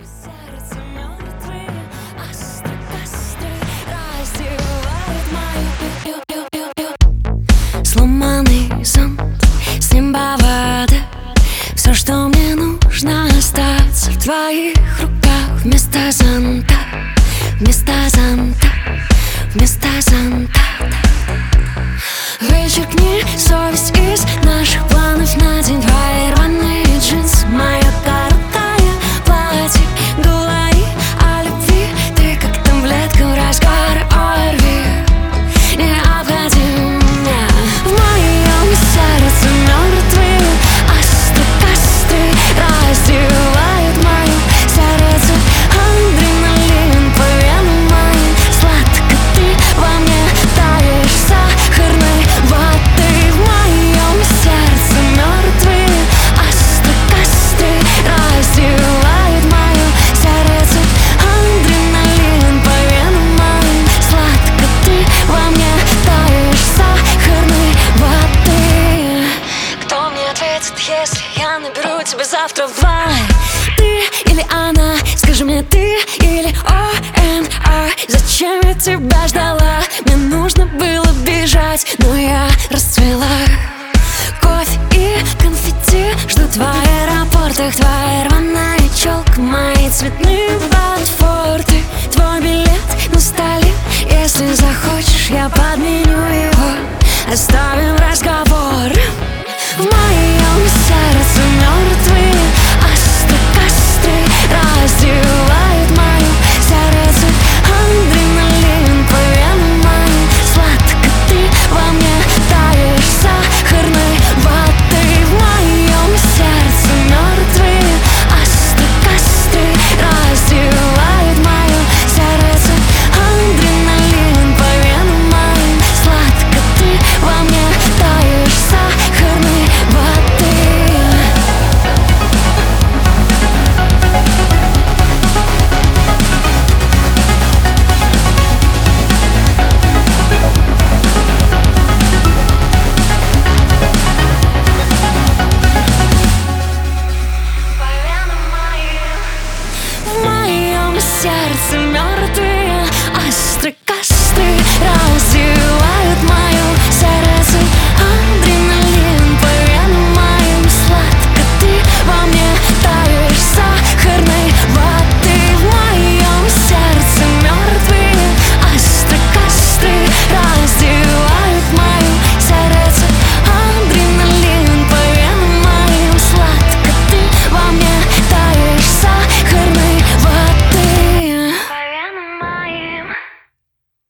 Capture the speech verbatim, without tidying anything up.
Сердце мертвые, острые костры раздевают мою. Сломанный зонт, с неба вода. Все, что мне нужно, остаться в твоих руках. Вместо зонта, вместо зонта, вместо зонта. Вычеркни совесть из наших планов на день. Твои рваные джинсы, моя короткое платье. Говори о любви, ты как таблетка в разгаре о рви. Не обходи меня. В моем сердце мертвые, острые костры раздевают мое сердце. Адреналин по венам моим, сладко ты во мне таешь сахарной воды. В моем сердце мертвые, острые костры раздевают мое сердце. Адреналин по венам моим, сладко ты во мне таешь сахарной воды. Кто мне ответит, если я наберу тебя завтра в два? Ты или она? Скажи мне, ты или о эн а? Зачем я тебя ждала? Мне нужно было бежать, но я расцвела. Кофе и конфетти ждут в аэропортах. Твоя рваная челка, мои цветные ботфорты. Твой билет на столе, если захочешь, я подменю его. Оставь